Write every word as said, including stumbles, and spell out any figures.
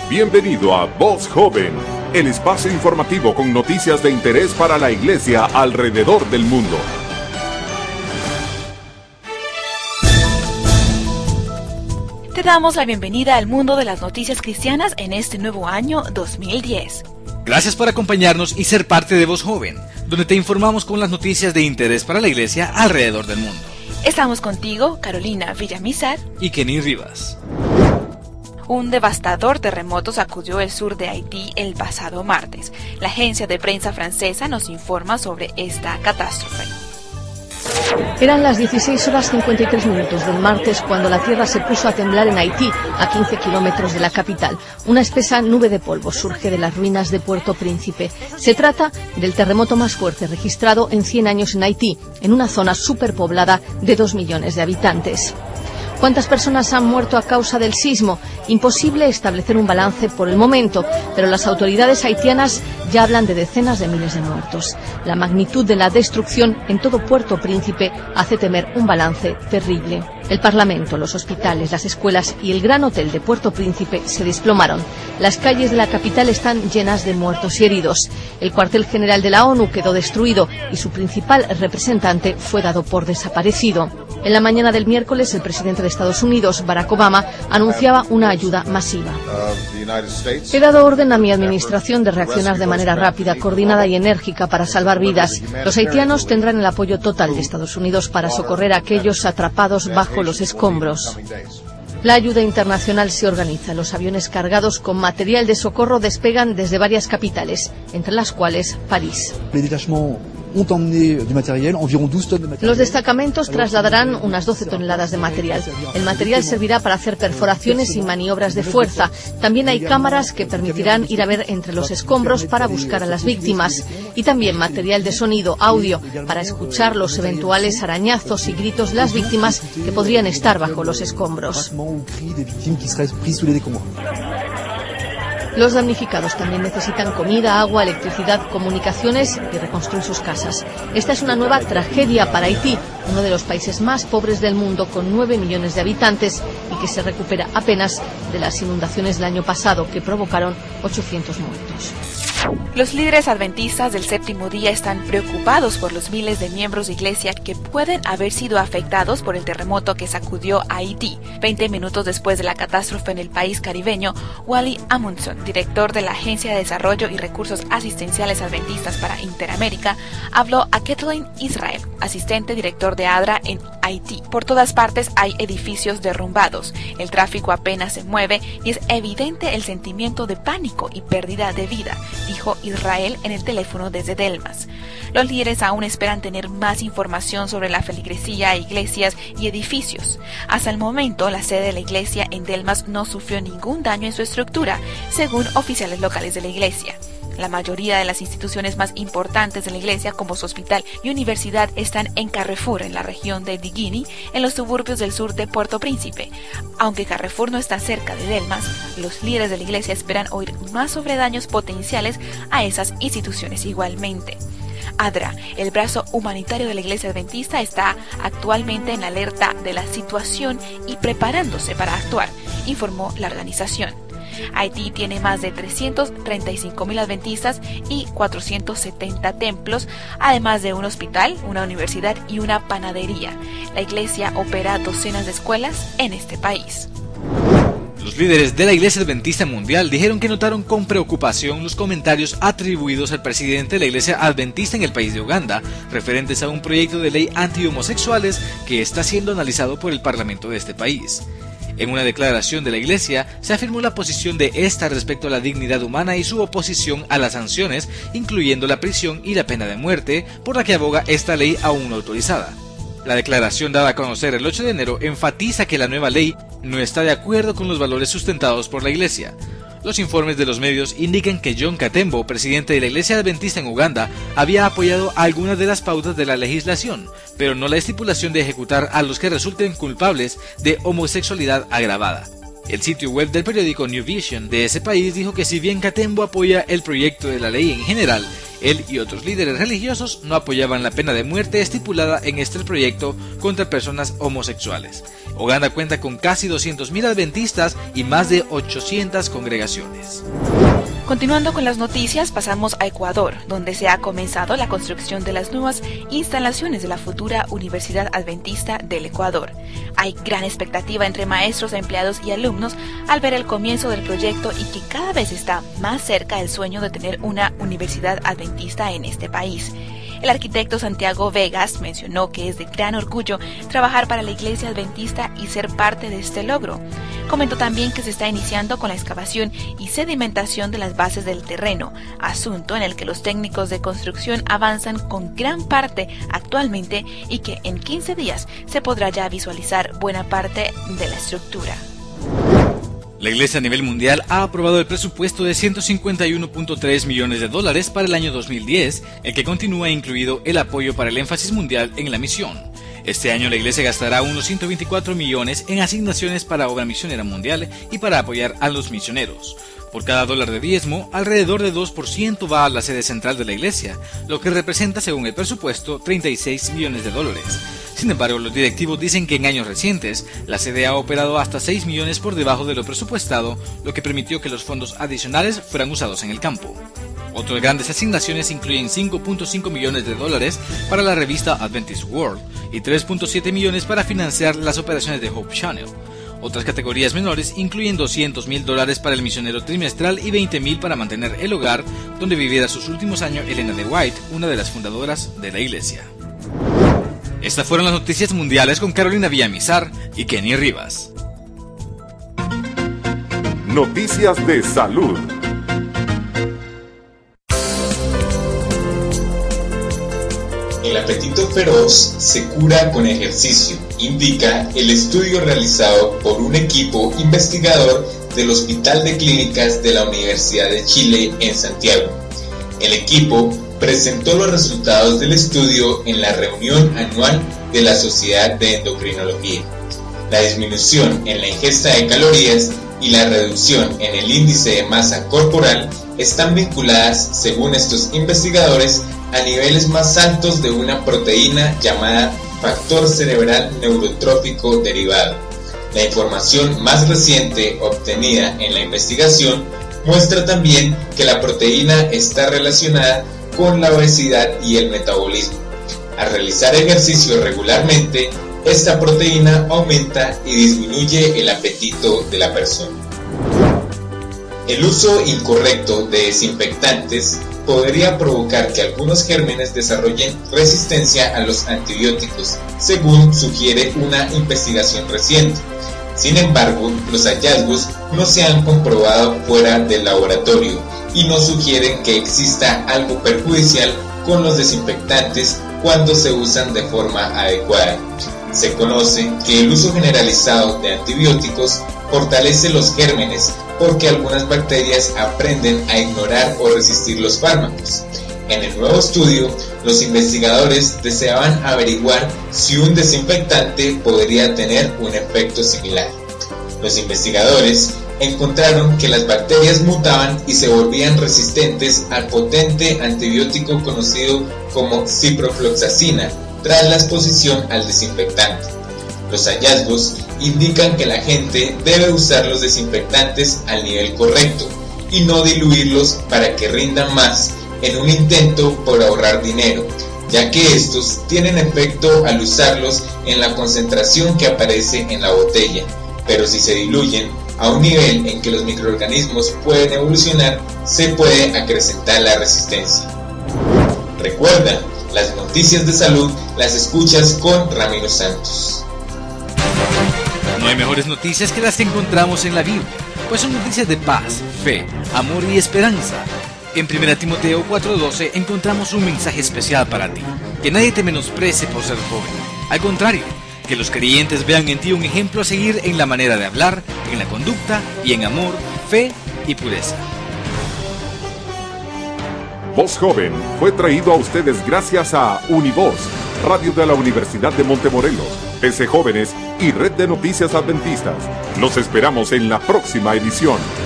Bienvenido a Voz Joven, el espacio informativo con noticias de interés para la Iglesia alrededor del mundo. Te damos la bienvenida al mundo de las noticias cristianas en este nuevo año dos mil diez. Gracias por acompañarnos y ser parte de Voz Joven, donde te informamos con las noticias de interés para la Iglesia alrededor del mundo. Estamos contigo, Carolina Villamizar y Kenny Rivas. Un devastador terremoto sacudió el sur de Haití el pasado martes. La agencia de prensa francesa nos informa sobre esta catástrofe. Eran las dieciséis horas cincuenta y tres minutos del martes cuando la tierra se puso a temblar en Haití, a quince kilómetros de la capital. Una espesa nube de polvo surge de las ruinas de Puerto Príncipe. Se trata del terremoto más fuerte registrado en cien años en Haití, en una zona superpoblada de dos millones de habitantes. ¿Cuántas personas han muerto a causa del sismo? Imposible establecer un balance por el momento, pero las autoridades haitianas ya hablan de decenas de miles de muertos. La magnitud de la destrucción en todo Puerto Príncipe hace temer un balance terrible. El Parlamento, los hospitales, las escuelas y el gran hotel de Puerto Príncipe se desplomaron. Las calles de la capital están llenas de muertos y heridos. El cuartel general de la ONU quedó destruido y su principal representante fue dado por desaparecido. En la mañana del miércoles, el presidente de Estados Unidos, Barack Obama, anunciaba una ayuda masiva. He dado orden a mi administración de reaccionar de manera rápida, coordinada y enérgica para salvar vidas. Los haitianos tendrán el apoyo total de Estados Unidos para socorrer a aquellos atrapados bajo los escombros. La ayuda internacional se organiza. Los aviones cargados con material de socorro despegan desde varias capitales, entre las cuales París. Los destacamentos trasladarán unas doce toneladas de material. El material servirá para hacer perforaciones y maniobras de fuerza. También hay cámaras que permitirán ir a ver entre los escombros para buscar a las víctimas. Y también material de sonido, audio, para escuchar los eventuales arañazos y gritos de las víctimas que podrían estar bajo los escombros. Los damnificados también necesitan comida, agua, electricidad, comunicaciones y reconstruir sus casas. Esta es una nueva tragedia para Haití, uno de los países más pobres del mundo con nueve millones de habitantes y que se recupera apenas de las inundaciones del año pasado que provocaron ochocientos muertos. Los líderes adventistas del séptimo día están preocupados por los miles de miembros de iglesia que pueden haber sido afectados por el terremoto que sacudió a Haití. Veinte minutos después de la catástrofe en el país caribeño, Wally Amundson, director de la Agencia de Desarrollo y Recursos Asistenciales Adventistas para Interamérica, habló a Kathleen Israel, asistente director de ADRA en Haití. Por todas partes hay edificios derrumbados, el tráfico apenas se mueve y es evidente el sentimiento de pánico y pérdida de vida, dijo Israel en el teléfono desde Delmas. Los líderes aún esperan tener más información sobre la feligresía a iglesias y edificios. Hasta el momento, la sede de la iglesia en Delmas no sufrió ningún daño en su estructura, según oficiales locales de la iglesia. La mayoría de las instituciones más importantes de la iglesia, como su hospital y universidad, están en Carrefour, en la región de Digini, en los suburbios del sur de Puerto Príncipe. Aunque Carrefour no está cerca de Delmas, los líderes de la iglesia esperan oír más sobre daños potenciales a esas instituciones igualmente. ADRA, el brazo humanitario de la Iglesia Adventista, está actualmente en alerta de la situación y preparándose para actuar, informó la organización. Haití tiene más de trescientos treinta y cinco mil adventistas y cuatrocientos setenta templos, además de un hospital, una universidad y una panadería. La iglesia opera docenas de escuelas en este país. Los líderes de la Iglesia Adventista Mundial dijeron que notaron con preocupación los comentarios atribuidos al presidente de la Iglesia Adventista en el país de Uganda, referentes a un proyecto de ley anti-homosexuales que está siendo analizado por el Parlamento de este país. En una declaración de la Iglesia, se afirmó la posición de esta respecto a la dignidad humana y su oposición a las sanciones, incluyendo la prisión y la pena de muerte, por la que aboga esta ley aún no autorizada. La declaración dada a conocer el ocho de enero enfatiza que la nueva ley no está de acuerdo con los valores sustentados por la Iglesia. Los informes de los medios indican que John Katembo, presidente de la Iglesia Adventista en Uganda, había apoyado algunas de las pautas de la legislación, pero no la estipulación de ejecutar a los que resulten culpables de homosexualidad agravada. El sitio web del periódico New Vision de ese país dijo que si bien Katembo apoya el proyecto de la ley en general, Él y otros líderes religiosos no apoyaban la pena de muerte estipulada en este proyecto contra personas homosexuales. Uganda cuenta con casi doscientos mil adventistas y más de ochocientas congregaciones. Continuando con las noticias, pasamos a Ecuador, donde se ha comenzado la construcción de las nuevas instalaciones de la futura Universidad Adventista del Ecuador. Hay gran expectativa entre maestros, empleados y alumnos al ver el comienzo del proyecto y que cada vez está más cerca el sueño de tener una universidad adventista en este país. El arquitecto Santiago Vegas mencionó que es de gran orgullo trabajar para la Iglesia Adventista y ser parte de este logro. Comentó también que se está iniciando con la excavación y sedimentación de las bases del terreno, asunto en el que los técnicos de construcción avanzan con gran parte actualmente y que en quince días se podrá ya visualizar buena parte de la estructura. La Iglesia a nivel mundial ha aprobado el presupuesto de ciento cincuenta y uno punto tres millones de dólares para el año dos mil diez, el que continúa incluido el apoyo para el énfasis mundial en la misión. Este año la Iglesia gastará unos ciento veinticuatro millones en asignaciones para obra misionera mundial y para apoyar a los misioneros. Por cada dólar de diezmo, alrededor de dos por ciento va a la sede central de la Iglesia, lo que representa, según el presupuesto, treinta y seis millones de dólares. Sin embargo, los directivos dicen que en años recientes, la sede ha operado hasta seis millones por debajo de lo presupuestado, lo que permitió que los fondos adicionales fueran usados en el campo. Otras grandes asignaciones incluyen cinco punto cinco millones de dólares para la revista Adventist World y tres punto siete millones para financiar las operaciones de Hope Channel. Otras categorías menores incluyen doscientos mil dólares para el misionero trimestral y veinte mil para mantener el hogar donde viviera sus últimos años Elena de White, una de las fundadoras de la iglesia. Estas fueron las noticias mundiales con Carolina Villamizar y Kenny Rivas. Noticias de salud. El apetito feroz se cura con ejercicio, indica el estudio realizado por un equipo investigador del Hospital de Clínicas de la Universidad de Chile en Santiago. El equipo presentó los resultados del estudio en la reunión anual de la Sociedad de Endocrinología. La disminución en la ingesta de calorías y la reducción en el índice de masa corporal están vinculadas, según estos investigadores, a niveles más altos de una proteína llamada factor cerebral neurotrófico derivado. La información más reciente obtenida en la investigación muestra también que la proteína está relacionada con la obesidad y el metabolismo. Al realizar ejercicio regularmente, esta proteína aumenta y disminuye el apetito de la persona. El uso incorrecto de desinfectantes podría provocar que algunos gérmenes desarrollen resistencia a los antibióticos, según sugiere una investigación reciente. Sin embargo, los hallazgos no se han comprobado fuera del laboratorio y no sugieren que exista algo perjudicial con los desinfectantes cuando se usan de forma adecuada. Se conoce que el uso generalizado de antibióticos fortalece los gérmenes porque algunas bacterias aprenden a ignorar o resistir los fármacos. En el nuevo estudio, los investigadores deseaban averiguar si un desinfectante podría tener un efecto similar. Los investigadores encontraron que las bacterias mutaban y se volvían resistentes al potente antibiótico conocido como ciprofloxacina tras la exposición al desinfectante. Los hallazgos indican que la gente debe usar los desinfectantes al nivel correcto y no diluirlos para que rindan más en un intento por ahorrar dinero, ya que estos tienen efecto al usarlos en la concentración que aparece en la botella, pero si se diluyen a un nivel en que los microorganismos pueden evolucionar, se puede acrecentar la resistencia. Recuerda, las noticias de salud las escuchas con Ramiro Santos. No hay mejores noticias que las que encontramos en la Biblia, pues son noticias de paz, fe, amor y esperanza. En primera Timoteo cuatro doce encontramos un mensaje especial para ti, que nadie te menosprecie por ser joven. Al contrario, que los creyentes vean en ti un ejemplo a seguir en la manera de hablar, en la conducta y en amor, fe y pureza. Voz Joven fue traído a ustedes gracias a Univoz, Radio de la Universidad de Montemorelos, P C Jóvenes y Red de Noticias Adventistas. Los esperamos en la próxima edición.